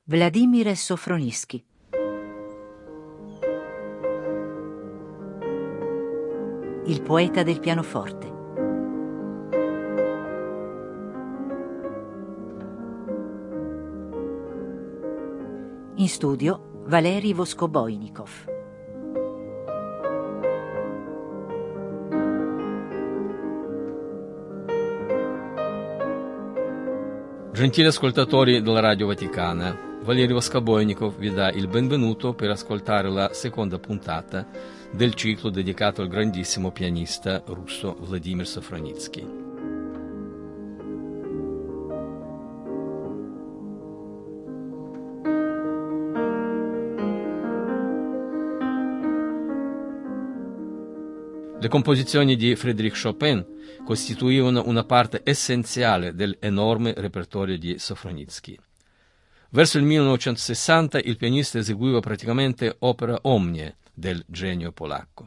Vladimir Sofronisky. Il poeta del pianoforte. In studio Valeri Voskoboinikov. Gentili ascoltatori della Radio Vaticana, Valerio Voskoboinikov vi dà il benvenuto per ascoltare la seconda puntata del ciclo dedicato al grandissimo pianista russo Vladimir Sofronisky. Le composizioni di Frédéric Chopin costituivano una parte essenziale dell'enorme repertorio di Sofronisky. Verso il 1960 il pianista eseguiva praticamente opera omnia del genio polacco.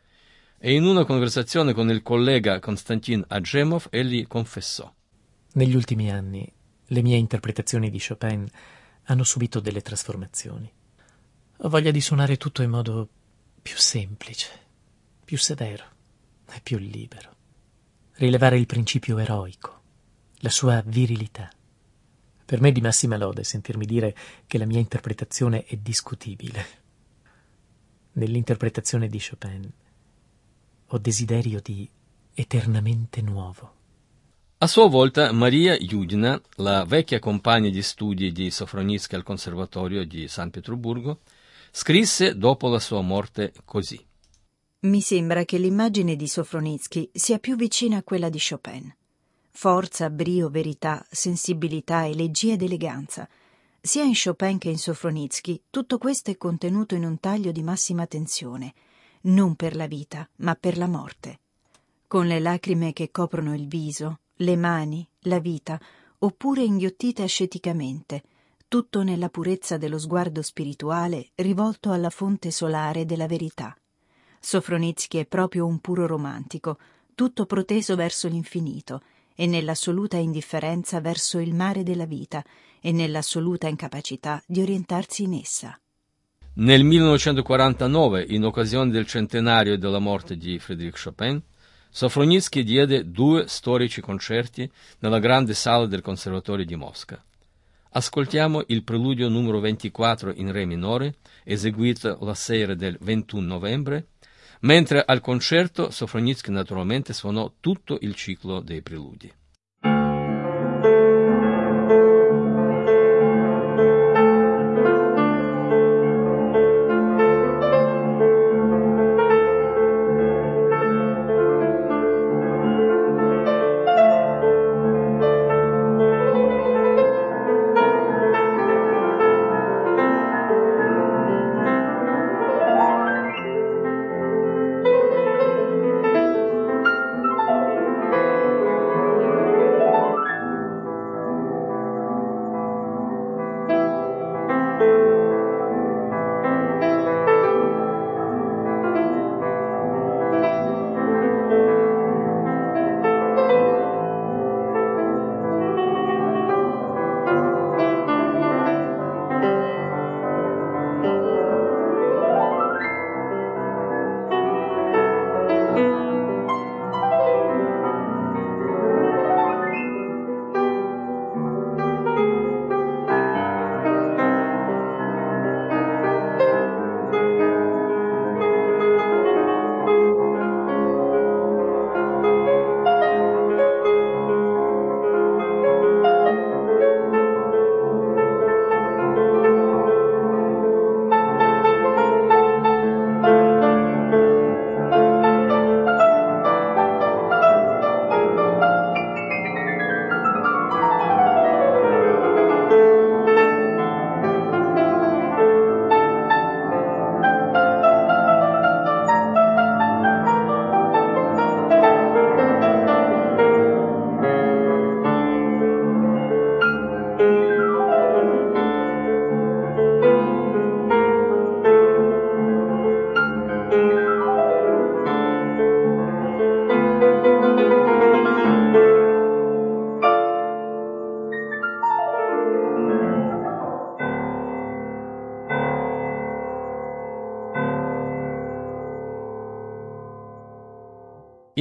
E in una conversazione con il collega Konstantin Adjemov egli confessò: negli ultimi anni le mie interpretazioni di Chopin hanno subito delle trasformazioni. Ho voglia di suonare tutto in modo più semplice, più severo e più libero. Rilevare il principio eroico, la sua virilità. Per me è di massima lode sentirmi dire che la mia interpretazione è discutibile. Nell'interpretazione di Chopin ho desiderio di eternamente nuovo. A sua volta Maria Yudina, la vecchia compagna di studi di Sofronisky al Conservatorio di San Pietroburgo, scrisse dopo la sua morte così: Mi sembra che l'immagine di Sofronisky sia più vicina a quella di Chopin. Forza, brio, verità, sensibilità, elegia ed eleganza. Sia in Chopin che in Sofronisky tutto questo è contenuto in un taglio di massima tensione, non per la vita, ma per la morte. Con le lacrime che coprono il viso, le mani, la vita, oppure inghiottite asceticamente, tutto nella purezza dello sguardo spirituale rivolto alla fonte solare della verità. Sofronisky è proprio un puro romantico, tutto proteso verso l'infinito e nell'assoluta indifferenza verso il mare della vita e nell'assoluta incapacità di orientarsi in essa. Nel 1949, in occasione del centenario della morte di Frédéric Chopin, Sofronisky diede 2 storici concerti nella grande sala del Conservatorio di Mosca. Ascoltiamo il preludio numero 24 in re minore, eseguito la sera del 21 novembre, mentre al concerto Sofronisky naturalmente suonò tutto il ciclo dei preludi.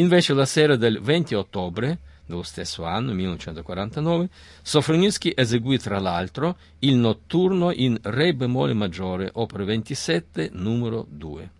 Invece la sera del 20 ottobre dello stesso anno, 1949, Sofronisky eseguì tra l'altro il notturno in Re bemolle maggiore, opera 27, numero 2.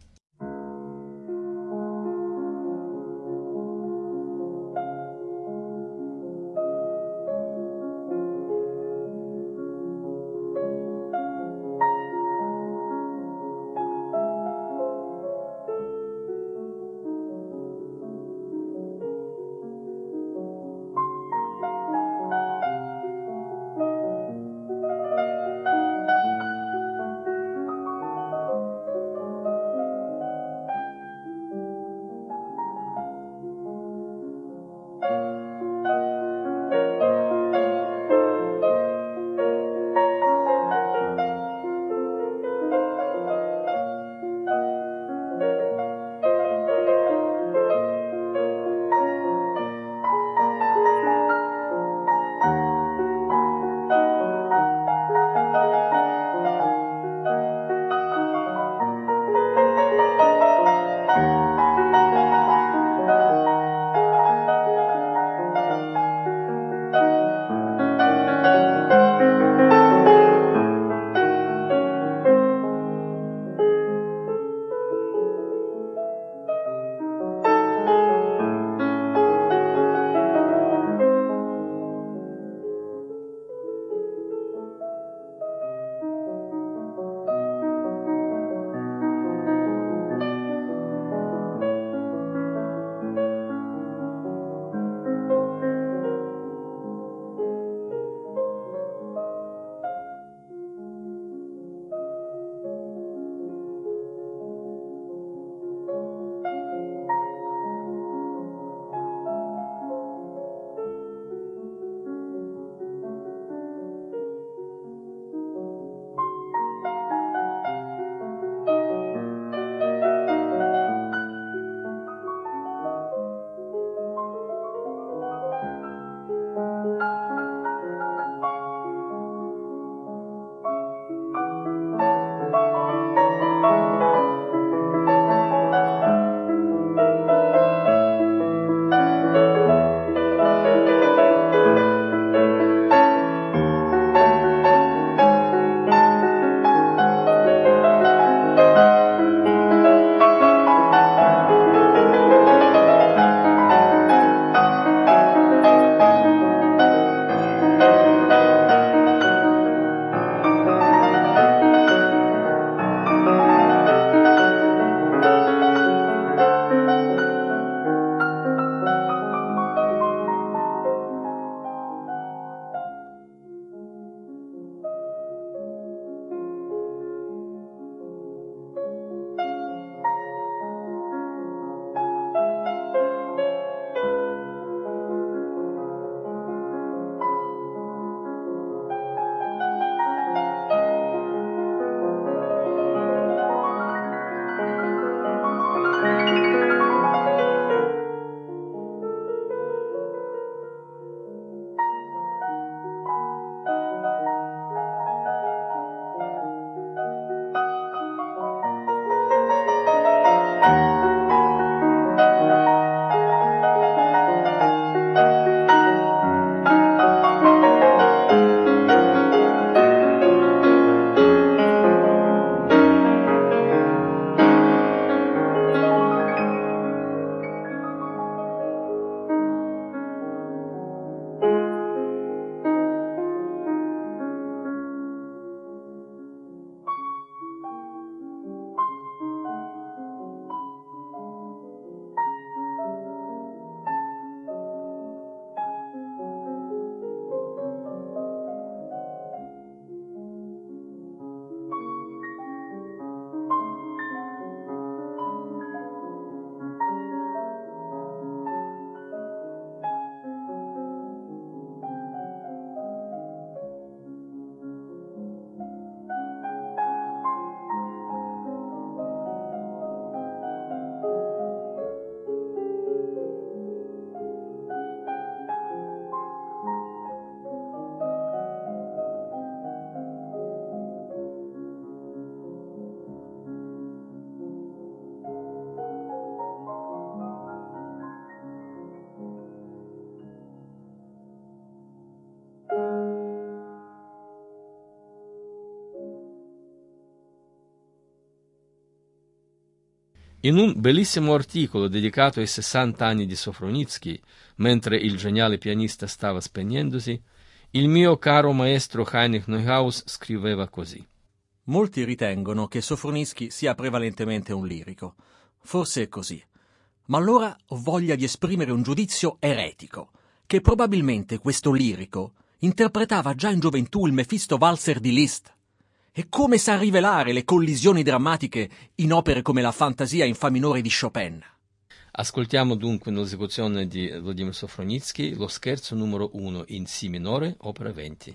In un bellissimo articolo dedicato ai 60 anni di Sofronicki, mentre il geniale pianista stava spegnendosi, il mio caro maestro Heinrich Neuhaus scriveva così. Molti ritengono che Sofronicki sia prevalentemente un lirico. Forse è così. Ma allora ho voglia di esprimere un giudizio eretico, che probabilmente questo lirico interpretava già in gioventù il Mefisto Walzer di Liszt. E come sa rivelare le collisioni drammatiche in opere come la Fantasia in Fa minore di Chopin. Ascoltiamo dunque nell'esecuzione di Vladimir Sofronicki lo scherzo numero 1 in Si minore, opera 20.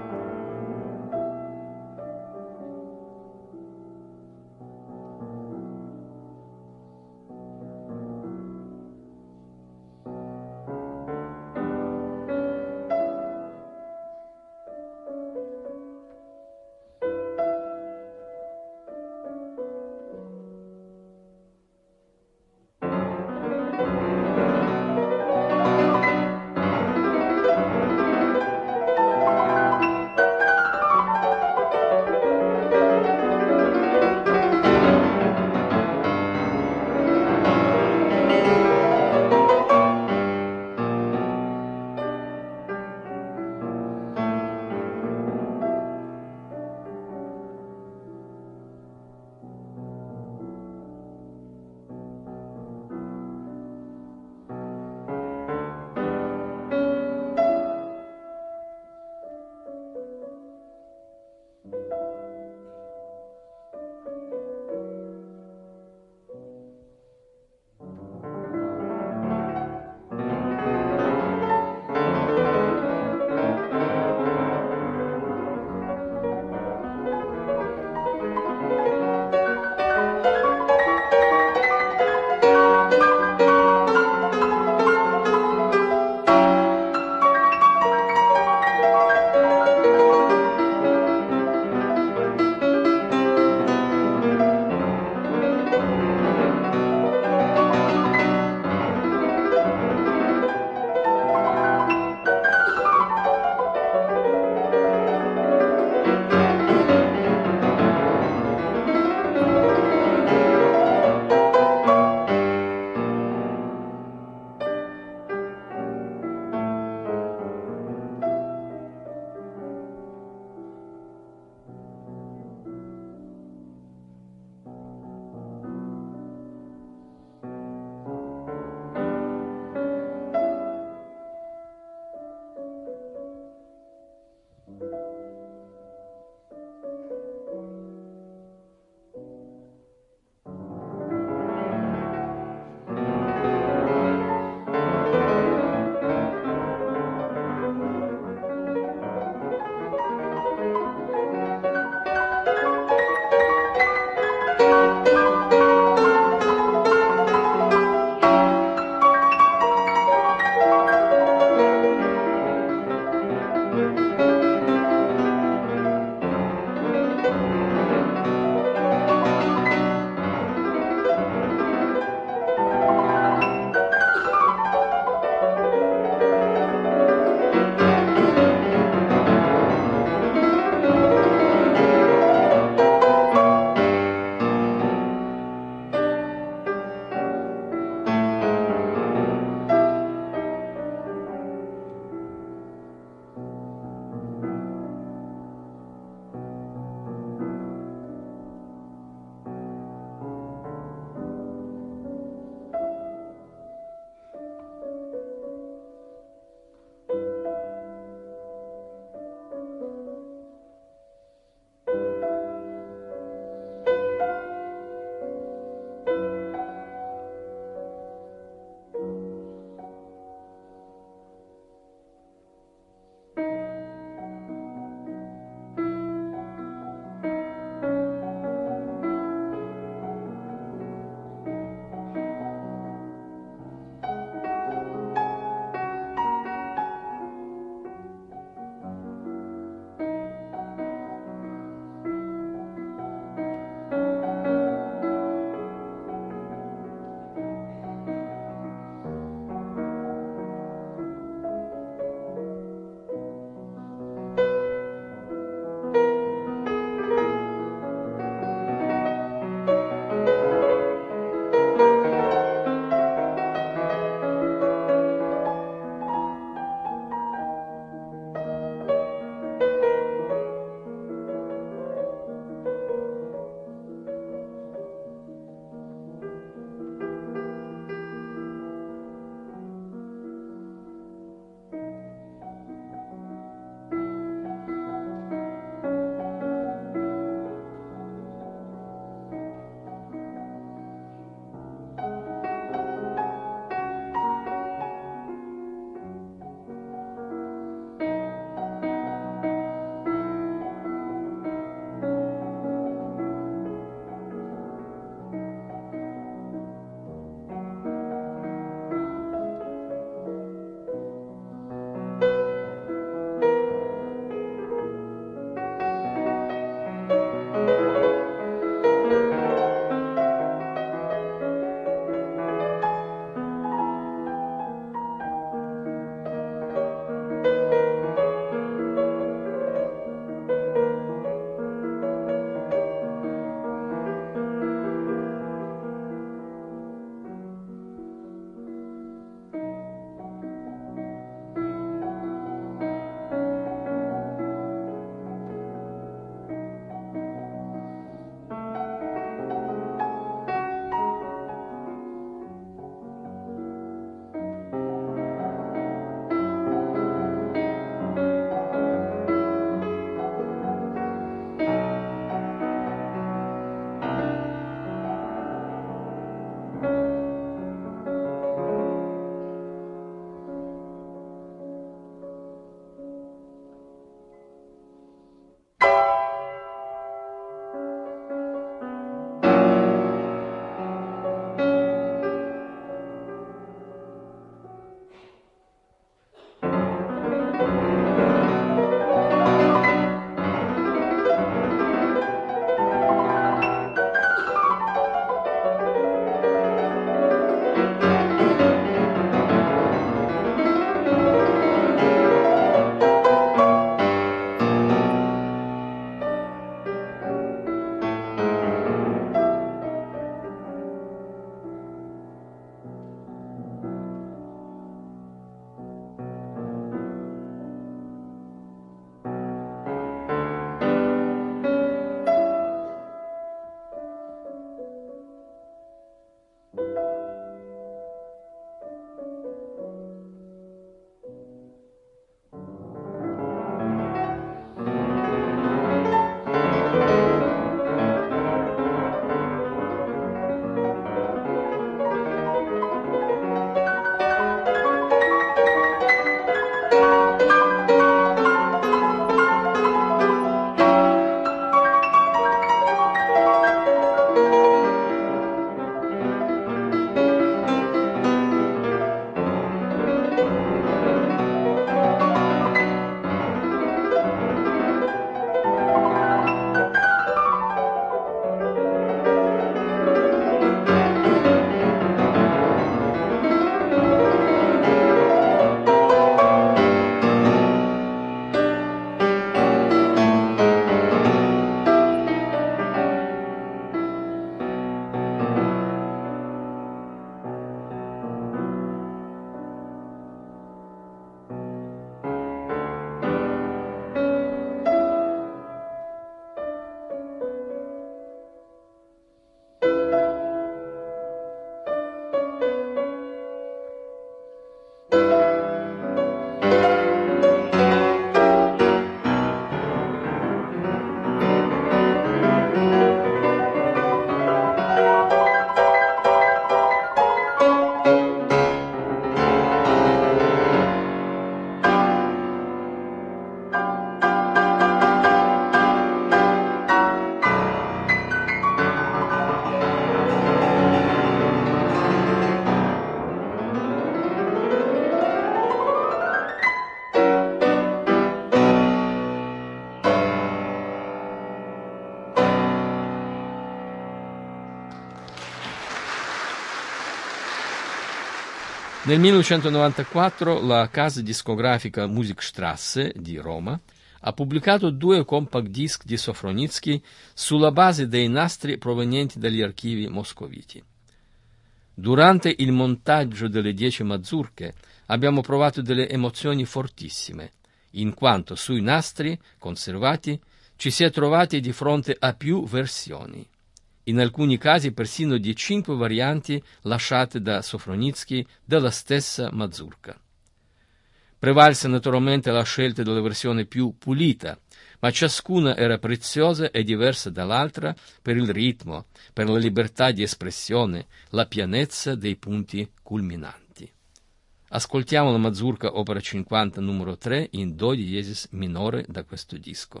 Nel 1994 la casa discografica Musikstrasse di Roma ha pubblicato 2 compact disc di Sofronicki sulla base dei nastri provenienti dagli archivi moscoviti. Durante il montaggio delle 10 mazurche abbiamo provato delle emozioni fortissime, in quanto sui nastri conservati ci si è trovati di fronte a più versioni, in alcuni casi persino di 5 varianti lasciate da Sofronicki della stessa mazurka. Prevalse naturalmente la scelta della versione più pulita, ma ciascuna era preziosa e diversa dall'altra per il ritmo, per la libertà di espressione, la pienezza dei punti culminanti. Ascoltiamo la mazurka opera 50 numero 3 in do diesis minore da questo disco.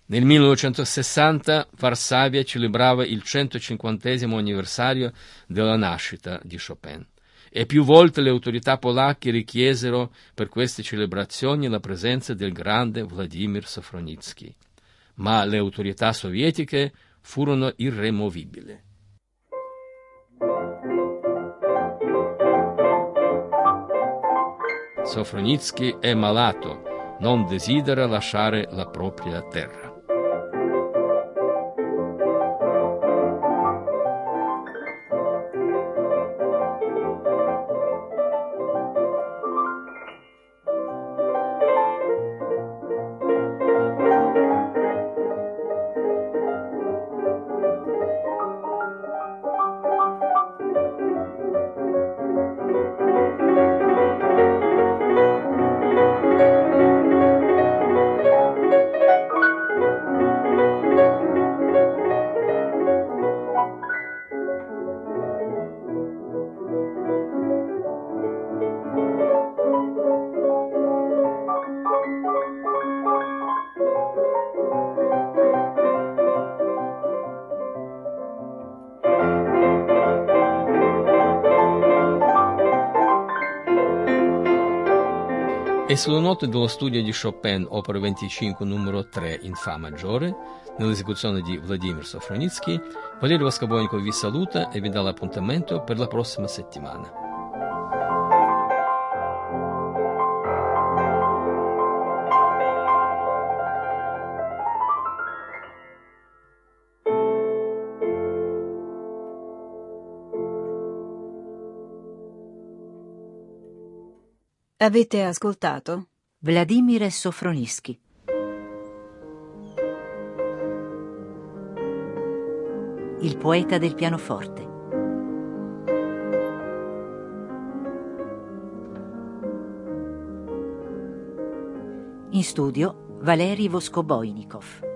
Nel 1960 Varsavia celebrava il 150° anniversario della nascita di Chopin e più volte le autorità polacche richiesero per queste celebrazioni la presenza del grande Vladimir Sofronitsky, ma le autorità sovietiche furono irremovibili. Sofronitsky è malato, non desidera lasciare la propria terra. E sulle note dello studio di Chopin, opera 25, numero 3 in Fa maggiore, nell'esecuzione di Vladimir Sofronitsky, Valerio Voskoboinikov vi saluta e vi dà l'appuntamento per la prossima settimana. Avete ascoltato? Vladimir Sofronitsky. Il poeta del pianoforte. In studio Valeri Voskoboinikov.